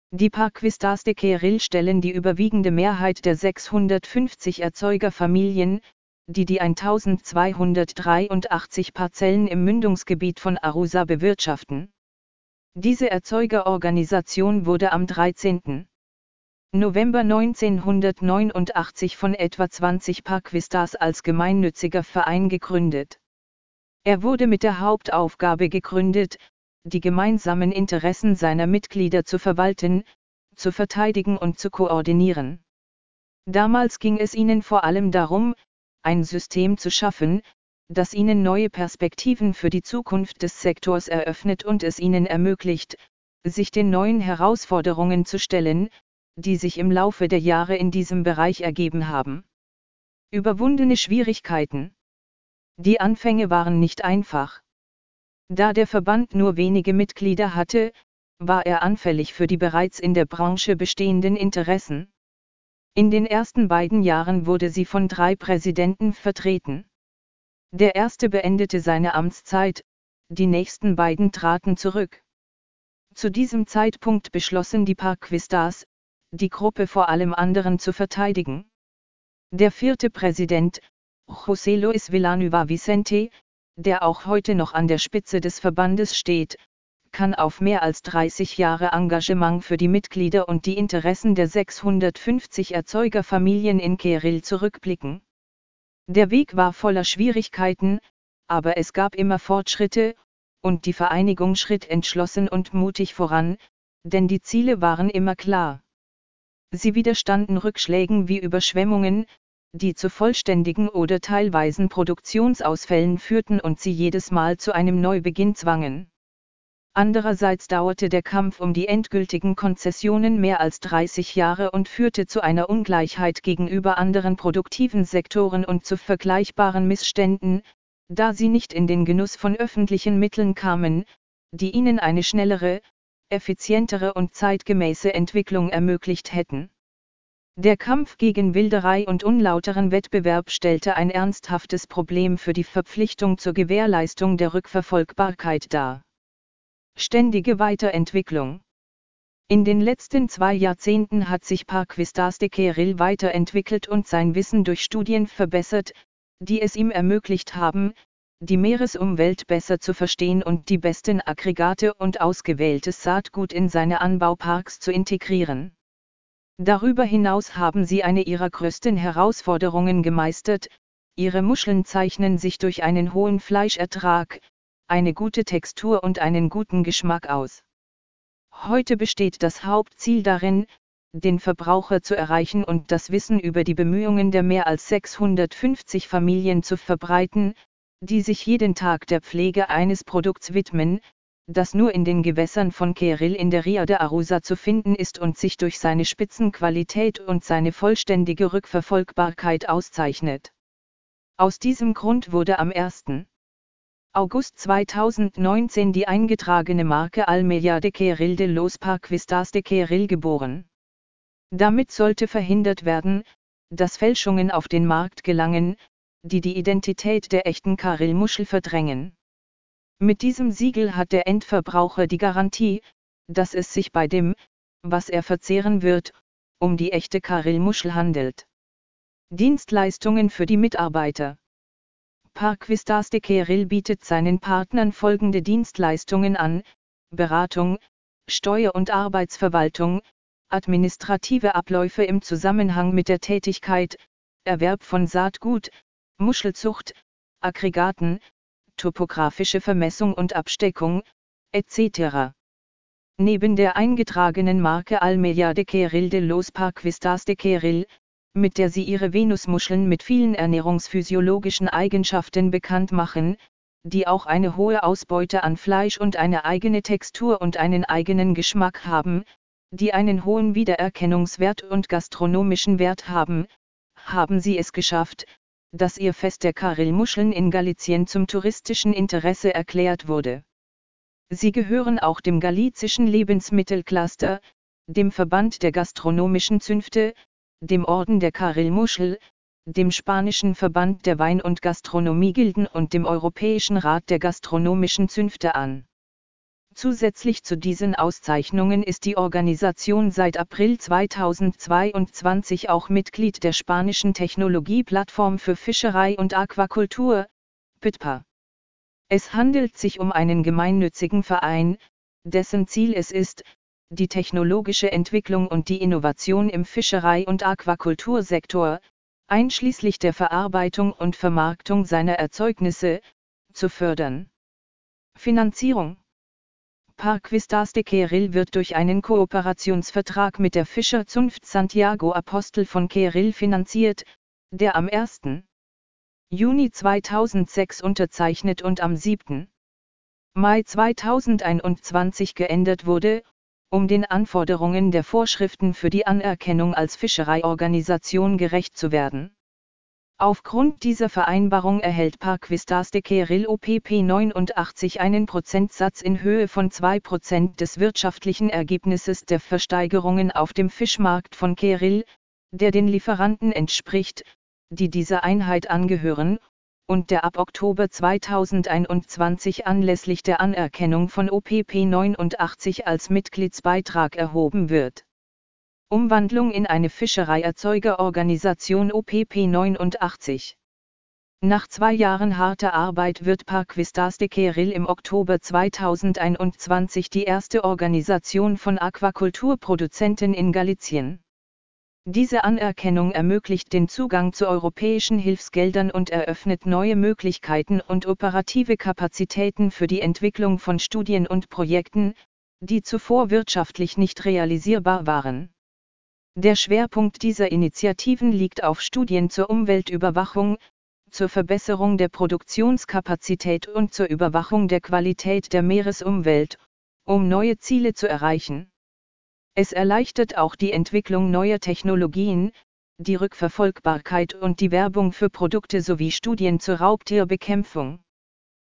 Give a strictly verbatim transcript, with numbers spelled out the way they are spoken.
Die Parques de Cerril stellen die überwiegende Mehrheit der sechshundertfünfzig Erzeugerfamilien, die die eintausendzweihundertdreiundachtzig Parzellen im Mündungsgebiet von Arousa bewirtschaften. Diese Erzeugerorganisation wurde am dreizehnten November neunzehnhundertneunundachtzig von etwa zwanzig Parques als gemeinnütziger Verein gegründet. Er wurde mit der Hauptaufgabe gegründet, die gemeinsamen Interessen seiner Mitglieder zu verwalten, zu verteidigen und zu koordinieren. Damals ging es ihnen vor allem darum, ein System zu schaffen, das ihnen neue Perspektiven für die Zukunft des Sektors eröffnet und es ihnen ermöglicht, sich den neuen Herausforderungen zu stellen, die sich im Laufe der Jahre in diesem Bereich ergeben haben. Überwundene Schwierigkeiten. Die Anfänge waren nicht einfach. Da der Verband nur wenige Mitglieder hatte, war er anfällig für die bereits in der Branche bestehenden Interessen. In den ersten beiden Jahren wurde sie von drei Präsidenten vertreten. Der erste beendete seine Amtszeit, die nächsten beiden traten zurück. Zu diesem Zeitpunkt beschlossen die Parques, die Gruppe vor allem anderen zu verteidigen. Der vierte Präsident, José Luis Villanueva Vicente, der auch heute noch an der Spitze des Verbandes steht, kann auf mehr als dreißig Jahre Engagement für die Mitglieder und die Interessen der sechshundertfünfzig Erzeugerfamilien in Cerril zurückblicken. Der Weg war voller Schwierigkeiten, aber es gab immer Fortschritte, und die Vereinigung schritt entschlossen und mutig voran, denn die Ziele waren immer klar. Sie widerstanden Rückschlägen wie Überschwemmungen, die zu vollständigen oder teilweisen Produktionsausfällen führten und sie jedes Mal zu einem Neubeginn zwangen. Andererseits dauerte der Kampf um die endgültigen Konzessionen mehr als dreißig Jahre und führte zu einer Ungleichheit gegenüber anderen produktiven Sektoren und zu vergleichbaren Missständen, da sie nicht in den Genuss von öffentlichen Mitteln kamen, die ihnen eine schnellere, effizientere und zeitgemäße Entwicklung ermöglicht hätten. Der Kampf gegen Wilderei und unlauteren Wettbewerb stellte ein ernsthaftes Problem für die Verpflichtung zur Gewährleistung der Rückverfolgbarkeit dar. Ständige Weiterentwicklung. In den letzten zwei Jahrzehnten hat sich Parques de Cerril weiterentwickelt und sein Wissen durch Studien verbessert, die es ihm ermöglicht haben, die Meeresumwelt besser zu verstehen und die besten Aggregate und ausgewähltes Saatgut in seine Anbauparks zu integrieren. Darüber hinaus haben sie eine ihrer größten Herausforderungen gemeistert: ihre Muscheln zeichnen sich durch einen hohen Fleischertrag, eine gute Textur und einen guten Geschmack aus. Heute besteht das Hauptziel darin, den Verbraucher zu erreichen und das Wissen über die Bemühungen der mehr als sechshundertfünfzig Familien zu verbreiten, die sich jeden Tag der Pflege eines Produkts widmen, das nur in den Gewässern von Cerril in der Ria de Arousa zu finden ist und sich durch seine Spitzenqualität und seine vollständige Rückverfolgbarkeit auszeichnet. Aus diesem Grund wurde am ersten August zweitausendneunzehn die eingetragene Marke Almeya de Cerril de los Parques de Cerril geboren. Damit sollte verhindert werden, dass Fälschungen auf den Markt gelangen, die die Identität der echten Cerril-Muschel verdrängen. Mit diesem Siegel hat der Endverbraucher die Garantie, dass es sich bei dem, was er verzehren wird, um die echte Cerril-Muschel handelt. Dienstleistungen für die Mitarbeiter. Parques de Cerril bietet seinen Partnern folgende Dienstleistungen an: Beratung, Steuer- und Arbeitsverwaltung, administrative Abläufe im Zusammenhang mit der Tätigkeit, Erwerb von Saatgut, Muschelzucht, Aggregaten, topografische Vermessung und Absteckung, et cetera. Neben der eingetragenen Marke Almeya de Cerril de los Parques de Cerril, mit der sie ihre Venusmuscheln mit vielen ernährungsphysiologischen Eigenschaften bekannt machen, die auch eine hohe Ausbeute an Fleisch und eine eigene Textur und einen eigenen Geschmack haben, die einen hohen Wiedererkennungswert und gastronomischen Wert haben, haben sie es geschafft, dass ihr Fest der Cerril-Muscheln in Galicien zum touristischen Interesse erklärt wurde. Sie gehören auch dem galizischen Lebensmittelcluster, dem Verband der gastronomischen Zünfte, dem Orden der Cerril-Muschel, dem spanischen Verband der Wein- und Gastronomiegilden und dem Europäischen Rat der gastronomischen Zünfte an. Zusätzlich zu diesen Auszeichnungen ist die Organisation seit April zweitausendzweiundzwanzig auch Mitglied der spanischen Technologieplattform für Fischerei und Aquakultur, P I T P A. Es handelt sich um einen gemeinnützigen Verein, dessen Ziel es ist, die technologische Entwicklung und die Innovation im Fischerei- und Aquakultursektor, einschließlich der Verarbeitung und Vermarktung seiner Erzeugnisse, zu fördern. Finanzierung. Parques de Queril wird durch einen Kooperationsvertrag mit der Fischerzunft Santiago Apóstol von Queril finanziert, der am ersten Juni zweitausendsechs unterzeichnet und am siebten Mai zweitausendeinundzwanzig geändert wurde, um den Anforderungen der Vorschriften für die Anerkennung als Fischereiorganisation gerecht zu werden. Aufgrund dieser Vereinbarung erhält Parques de Queril O P P neunundachtzig einen Prozentsatz in Höhe von zwei Prozent des wirtschaftlichen Ergebnisses der Versteigerungen auf dem Fischmarkt von Queril, der den Lieferanten entspricht, die dieser Einheit angehören, und der ab Oktober zweitausendeinundzwanzig anlässlich der Anerkennung von O P P neunundachtzig als Mitgliedsbeitrag erhoben wird. Umwandlung in eine Fischereierzeugerorganisation O P P neunundachtzig. Nach zwei Jahren harter Arbeit wird Parques de Queril im Oktober zweitausendeinundzwanzig die erste Organisation von Aquakulturproduzenten in Galicien. Diese Anerkennung ermöglicht den Zugang zu europäischen Hilfsgeldern und eröffnet neue Möglichkeiten und operative Kapazitäten für die Entwicklung von Studien und Projekten, die zuvor wirtschaftlich nicht realisierbar waren. Der Schwerpunkt dieser Initiativen liegt auf Studien zur Umweltüberwachung, zur Verbesserung der Produktionskapazität und zur Überwachung der Qualität der Meeresumwelt, um neue Ziele zu erreichen. Es erleichtert auch die Entwicklung neuer Technologien, die Rückverfolgbarkeit und die Werbung für Produkte sowie Studien zur Raubtierbekämpfung.